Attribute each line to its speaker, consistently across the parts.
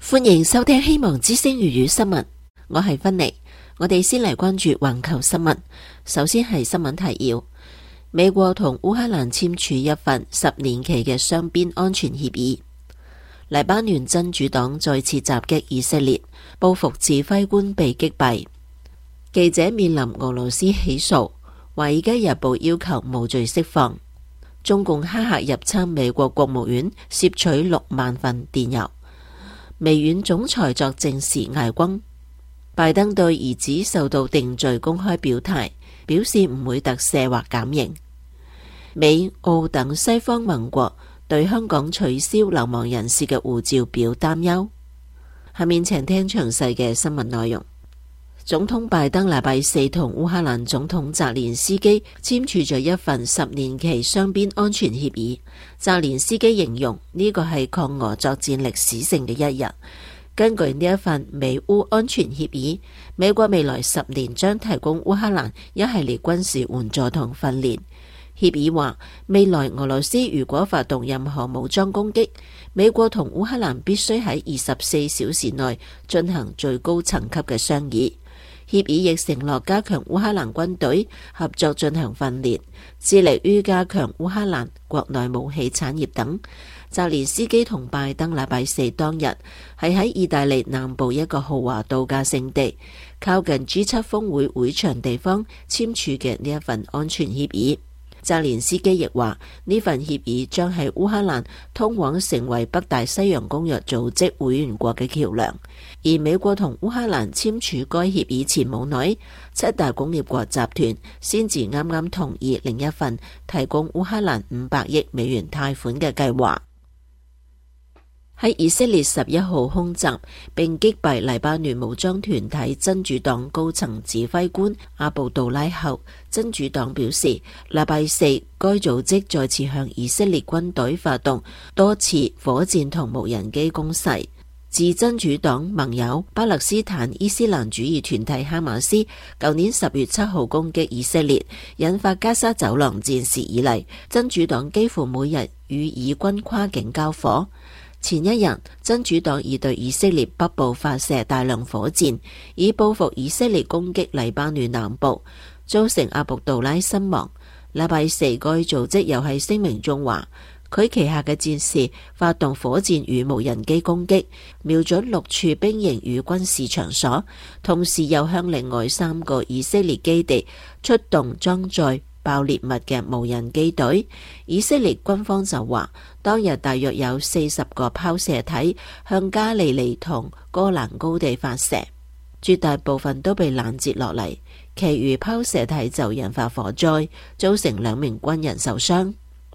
Speaker 1: 歡迎收聽希望之聲粵語新聞，我係芬妮。我哋先嚟關注環球新聞。首先係新聞提要：美國同烏克蘭簽署一份10年期嘅雙邊安全協議。黎巴嫩真主黨再次襲擊以色列，報復指揮官被擊斃。記者面臨俄羅斯起訴，華爾街日報要求無罪釋放。中共黑客入侵美國國務院，竊取6萬份電郵。微軟總裁作證時挨轟。拜登對兒子受到定罪公開表態，表示唔會特赦或減刑。美、澳等西方盟國對香港取消流亡人士嘅護照表擔憂。下面請聽詳細嘅新聞內容。總統拜登禮拜四同烏克蘭總統澤連斯基簽署咗一份10年期雙邊安全協議。澤連斯基形容呢個係抗俄作戰歷史性嘅一日。根據呢一份美烏安全協議，美國未來10年將提供烏克蘭一系列軍事援助同訓練。協議話，未來俄羅斯如果發動任何武裝攻擊，美國同烏克蘭必須喺24小時內進行最高層級嘅商議。協議亦承諾加強烏克蘭軍隊合作進行訓練，致力於加強烏克蘭國內武器產業等。澤連斯基同拜登禮拜四當日係喺意大利南部一個豪華度假勝地，靠近 G7 峰會會場地方簽署嘅呢一份安全協議。澤連斯基亦話，呢份協議將係烏克蘭通往成為北大西洋公約組織會員國嘅橋樑。而美國同烏克蘭簽署該協議前冇耐，7大工業國集團先至啱啱同意另一份提供烏克蘭500億美元貸款嘅計劃。喺以色列11號空襲並擊斃黎巴嫩武裝團體真主黨高層指揮官阿布杜拉後，真主黨表示，禮拜四該組織再次向以色列軍隊發動多次火箭同無人機攻勢。自真主黨盟友巴勒斯坦伊斯蘭主義團體哈馬斯舊年10月7號攻擊以色列，引發加沙走廊戰事以嚟，真主黨幾乎每日與以軍跨境交火。前一日，真主黨已對以色列北部發射大量火箭，以報復以色列攻擊黎巴嫩南部，造成阿布杜拉身亡。禮拜四，該組織又喺聲明中話，佢旗下嘅戰士發動火箭與無人機攻擊，瞄準6處兵營與軍事場所，同時又向另外3個以色列基地出動裝載爆裂物嘅無人機隊。以色列軍方就話，當日大約有40個拋射體向加利利同戈蘭高地發射，絕大部分都被攔截落嚟，其餘拋射體就引發火災，造成2名軍人受傷。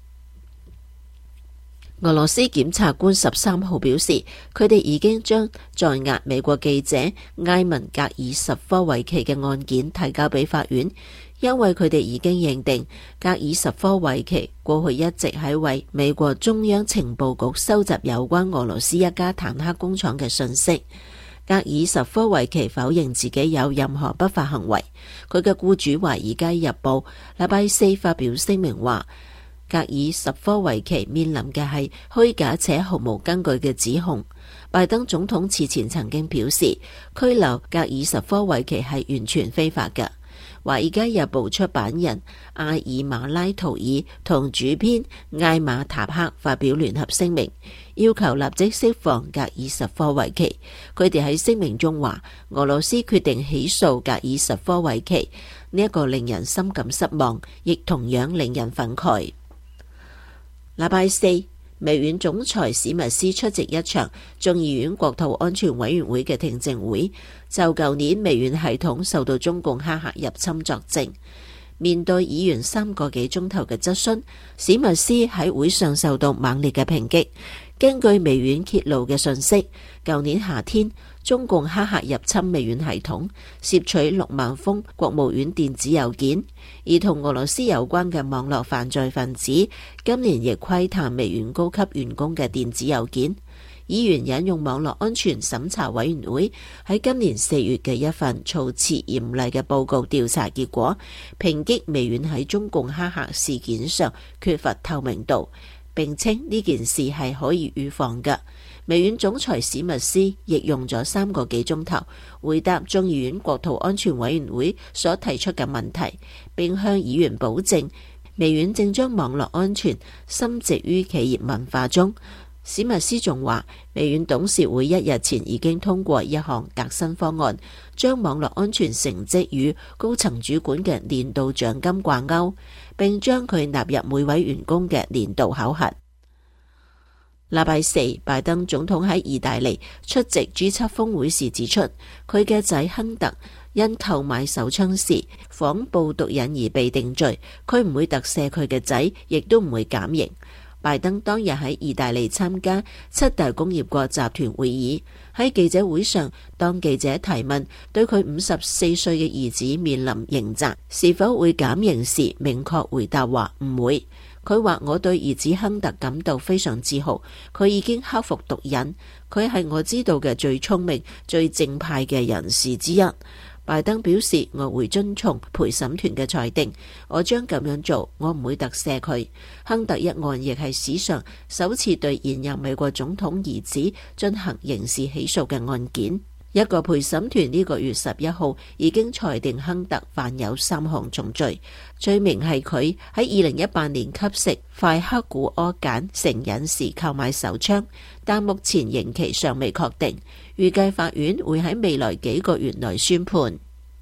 Speaker 1: 俄羅斯檢察官13號表示，佢哋已經將在押美國記者埃文格爾什科維奇嘅案件提交俾法院，因為佢哋已經認定格爾什科維奇過去一直喺為美國中央情報局收集有關俄羅斯一家坦克工廠嘅信息。格爾什科維奇否認自己有任何不法行為。佢嘅僱主華爾街日報禮拜四發表聲明話，格爾什科維奇面臨嘅係虛假且毫無根據嘅指控。拜登總統此前曾經表示，拘留格爾什科維奇係完全非法嘅。華爾街日報出版人阿爾馬拉圖爾同主編艾馬塔克發表聯合聲明，要求立即釋放格爾什科維奇。佢哋喺聲明中話，俄羅斯決定起訴格爾什科維奇，呢一個令人深感失望，亦同樣令人憤慨。禮拜四，微軟總裁史密斯出席一場眾議院國土安全委員會嘅聽證會，就舊年微軟系統受到中共黑客入侵作證。面對議員3個幾鐘頭嘅質詢，史密斯喺會上受到猛烈嘅抨擊。根據微軟揭露嘅信息，舊年夏天，中共黑客入侵微軟系統，竊取6萬封國務院電子郵件，而同俄羅斯有關嘅網絡犯罪分子今年亦窺探微軟高級員工嘅電子郵件。議員引用網絡安全審查委員會喺今年4月嘅一份措辭嚴厲嘅報告調查結果，抨擊微軟喺中共黑客事件上缺乏透明度，並稱呢件事係可以預防嘅。 微軟總裁史密斯亦用咗3個幾鐘頭回答眾議院國土安全委員會所提出嘅問題，並向議員保證微軟正將網絡安全深植於企業文化中。史密斯仲話，微軟董事會1日前已經通過一項革新方案，將網絡安全成績與高層主管嘅年度獎金掛鈎，並將佢納入每位員工嘅年度考核。禮拜四，拜登總統喺意大利出席 G7 峰會時指出，佢嘅仔亨特因購買手槍時仿報毒癮而被定罪，佢唔會特赦佢嘅仔，亦都唔會減刑。拜登當日喺意大利參加7大工業國集團會議，喺記者會上，當記者提問對佢54歲嘅兒子面臨刑責是否會減刑時，明確回答話唔會。佢話，我對兒子亨特感到非常自豪，佢已經克服毒癮，佢係我知道嘅最聰明、最正派嘅人士之一。拜登表示，我會遵從陪審團嘅裁定，我將咁樣做，我唔會特赦佢。亨特一案亦係史上首次對現任美國總統兒子進行刑事起訴嘅案件。一個陪審團呢個月11號已經裁定亨特犯有3項重罪，罪名係佢喺2018年吸食快克古柯鹼成癮時購買手槍，但目前刑期尚未確定，預計法院會喺未來幾個月內宣判。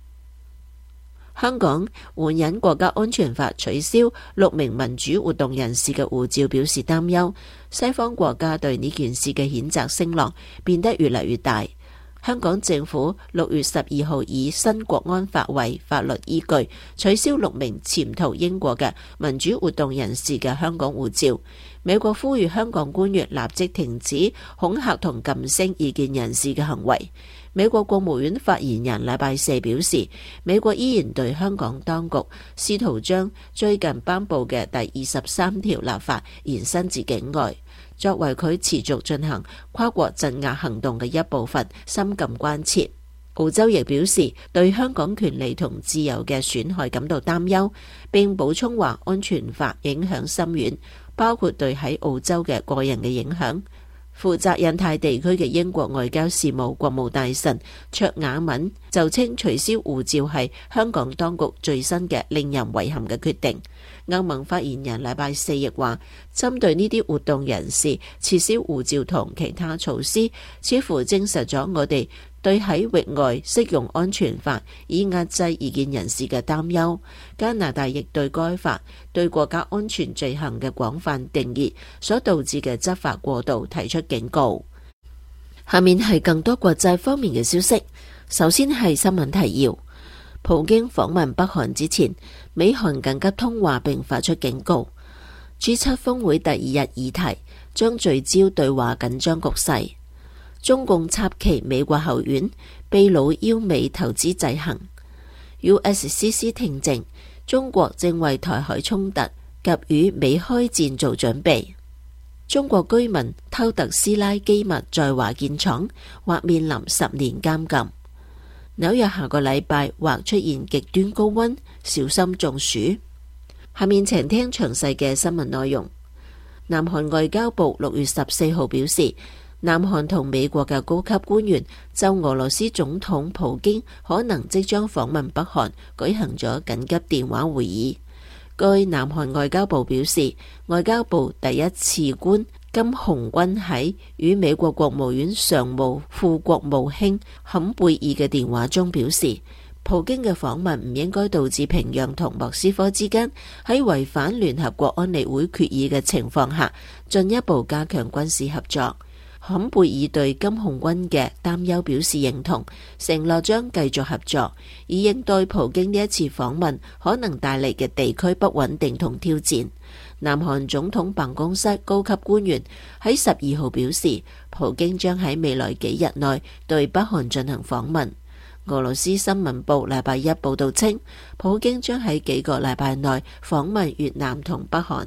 Speaker 1: 香港援引國家安全法取消6名民主活動人士嘅護照表示擔憂，西方國家對呢件事嘅譴責聲浪變得越嚟越大。香港政府6月12號以新國安法為法律依據，取消6名潛逃英國嘅民主活動人士嘅香港護照。美國呼籲香港官員立即停止恐嚇同噤聲異見人士嘅行為。美國國務院發言人禮拜四表示，美國依然對香港當局試圖將最近頒布嘅第23條立法延伸至境外，作為佢持續進行跨國鎮壓行動嘅一部分，深感關切。澳洲亦表示對香港權利同自由嘅損害感到擔憂，並補充話安全法影響深遠，包括對喺澳洲嘅個人嘅影響。負責印太地區嘅英國外交事務國務大臣卓雅文就稱取消護照係香港當局最新嘅令人遺憾嘅決定。歐盟發言人禮拜四亦話，針對呢啲活動人士撤銷護照同其他措施，似乎證實咗我哋對喺域外適用安全法以壓制異見人士嘅擔憂。加拿大亦對該法對國家安全罪行嘅廣泛定義所導致嘅執法過度提出警告。下面係更多國際方面嘅消息。首先係新聞提要：普京訪問北韓之前，美韓緊急通話並發出警告。G7 峰會第2日議題將聚焦對華緊張局勢。中共插旗美國後院，秘魯邀美投資制衡。USCC 聽證，中國正為台海衝突及與美開戰做準備。中國居民偷特斯拉機密在華建廠，或面臨10年監禁。紐約下個禮拜或出現極端高溫，小心中暑。下面請聽詳細嘅新聞內容。南韓外交部6月14號表示，南韓同美國嘅高級官員就俄羅斯總統普京可能即將訪問北韓舉行咗緊急電話會議。據南韓外交部表示，外交部第一次官金洪軍喺與美國國務院常務副國務卿坎貝爾嘅電話中表示，普京嘅訪問唔應該導致平壤同莫斯科之間喺違反聯合國安理會決議嘅情況下進一步加強軍事合作。坎貝爾對金洪軍嘅擔憂表示認同，承諾將繼續合作，以應對普京呢一次訪問可能帶嚟嘅地區不穩定同挑戰。南韓總統辦公室高級官員喺12號表示，普京將喺未來幾日內對北韓進行訪問。俄羅斯新聞部禮拜一報道稱，普京將喺幾個禮拜內訪問越南同北韓。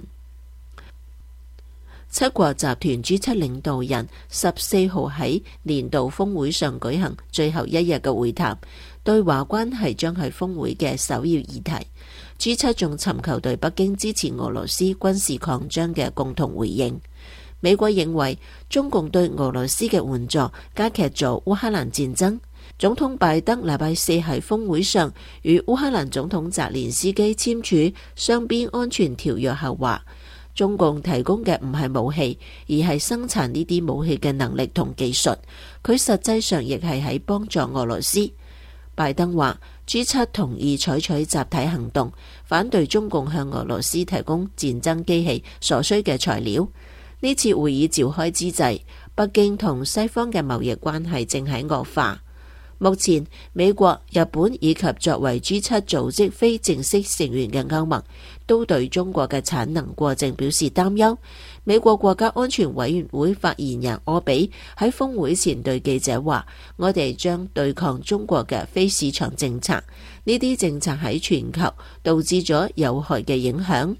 Speaker 1: 七國集團 G7 領導人14號喺年度峰會上舉行最後一日嘅會談，對華關係將係峰會嘅首要議題。G7 仲尋求對北京支持俄羅斯軍事擴張嘅共同回應。 美國認為中共對俄羅斯嘅援助加劇咗烏克蘭戰爭。總統拜登禮拜四喺峰會上與烏克蘭總統澤連斯基簽署雙邊安全條約後話，中共提供嘅唔係武器，而係生產呢啲武器嘅能力同技術。佢實際上亦係喺幫助俄羅斯。拜登話 G7 同意採取集體行動，反對中共向俄羅斯提供戰爭機器所需嘅材料。呢次會議召開之際，北京同西方嘅貿易關係正喺惡化。目前，美國、日本以及作為 G7 組織非正式成員嘅歐盟，都對中國嘅產能過剩表示擔憂。美國國家安全委員會發言人柯比喺峰會前對記者話：我哋將對抗中國嘅非市場政策，呢啲政策喺全球導致咗有害嘅影響。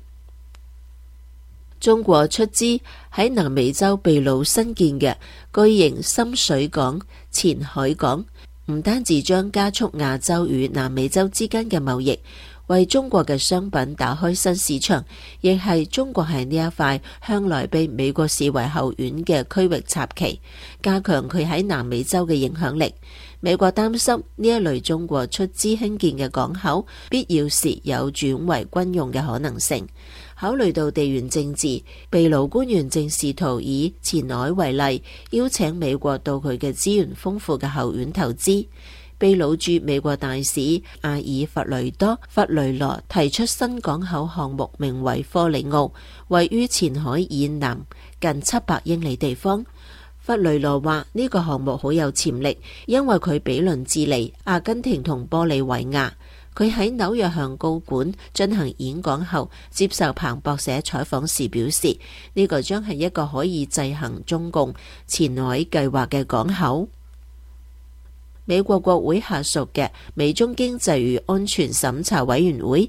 Speaker 1: 中國出資喺南美洲秘魯新建嘅巨型深水港前海港，唔單止將加速亞洲與南美洲之間嘅貿易，為中國嘅商品打開新市場，亦係中國喺呢一塊向來被美國視為後院嘅區域插旗，加強佢喺南美洲嘅影響力。美國擔心呢一類中國出資興建嘅港口，必要時有轉為軍用嘅可能性。考慮到地緣政治，秘魯官員正試圖以前海為例，邀請美國到佢嘅資源豐富嘅後院投資。秘魯駐美國大使阿爾弗雷多·弗雷羅提出新港口項目，名為科里奧，位於前海以南近700英里地方。弗雷羅話呢個項目好有潛力，因為佢毗鄰智利、阿根廷同玻利維亞。佢喺紐約向高管進行演講後，接受彭博社採訪時表示，呢個將係一個可以制衡中共前海計劃嘅港口。美國國會下屬嘅美中經濟與安全審查委員會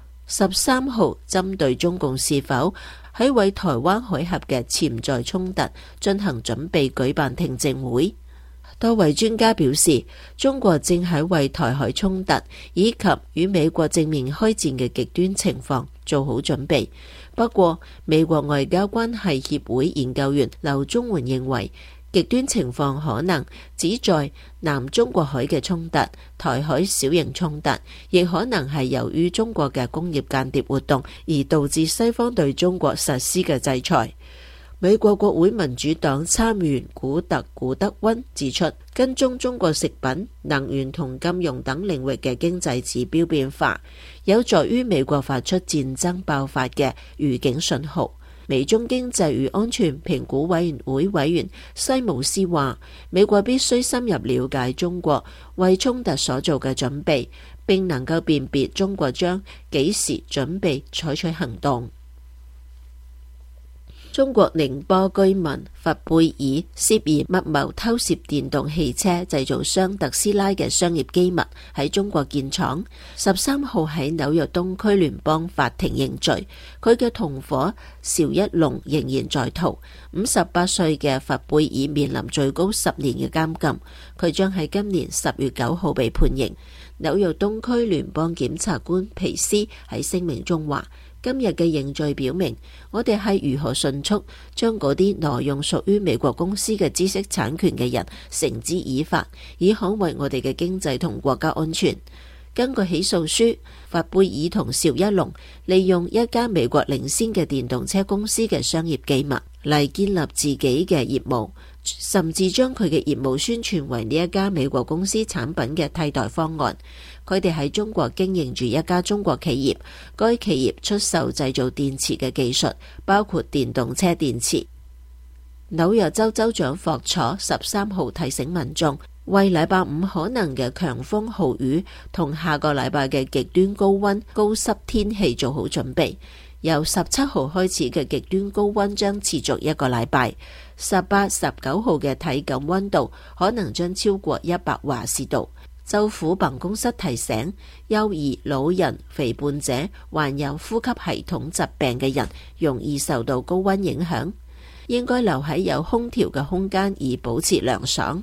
Speaker 1: 13號針對中共是否喺為台灣海峽嘅潛在衝突進行準備舉辦聽證會。多位專家表示，中國正喺為台海衝突以及與美國正面開戰嘅極端情況做好準備。不過，美國外交關係協會研究員劉宗援認為，極端情況可能只在南中國海嘅衝突、台海小型衝突，亦可能係由於中國嘅工業間諜活動而導致西方對中國實施嘅制裁。美國國會民主黨參議員古德溫指出，跟蹤中國食品、能源同金融等領域嘅經濟指標變化，有助於美國發出戰爭爆發嘅預警信號。美中經濟與安全評估委員會委員西姆斯話，美國必須深入了解中國為衝突所做嘅準備，並能夠辨別中國將幾時準備採取行動。中國寧波居民佛貝爾涉嫌密謀偷竊電動汽車製造商特斯拉嘅商業機密，喺中國建廠。13號喺紐約東區聯邦法庭認罪，佢嘅同伙邵一龍仍然在逃。58歲嘅佛貝爾面臨最高10年嘅監禁，佢將喺今年10月9號被判刑。紐約東區聯邦檢察官皮斯喺聲明中話，今日嘅認罪表明，我哋係如何迅速將嗰啲挪用屬於美國公司嘅知識產權嘅人繩之以法，以捍衛我哋嘅經濟同國家安全。根據起訴書，法貝爾同邵一龍利用一家美國領先嘅電動車公司嘅商業機密嚟建立自己嘅業務，甚至將佢嘅業務宣傳為呢一家美國公司產品嘅替代方案。佢哋喺中國經營住一家中國企業，該企業出售製造電池嘅技術，包括電動車電池。紐約州州長霍楚13號提醒民眾，為禮拜五可能嘅強風豪雨同下個禮拜嘅極端高溫高濕天氣做好準備。由17號開始嘅極端高溫將持續1個禮拜，18、19號嘅體感溫度可能將超過100華氏度。州府辦公室提醒，幼兒、老人、肥胖者、患有呼吸系統疾病嘅人容易受到高溫影響，應該留喺有空調嘅空間以保持涼爽。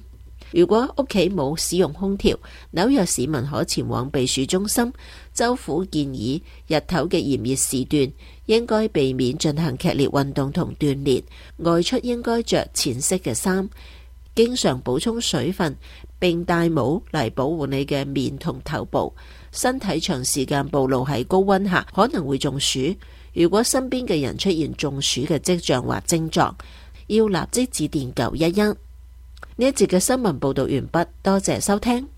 Speaker 1: 如果屋企冇使用空調，紐約市民可前往避暑中心。州府建議日頭嘅炎熱時段應該避免進行劇烈運動同鍛煉，外出應該着淺色嘅衫，經常補充水分，並戴帽嚟保護你嘅面同頭部。身體長時間暴露喺高溫下，可能會中暑。如果身邊嘅人出現中暑嘅跡象或症狀，要立即致電911。呢一節嘅新聞報道完畢，多謝收聽。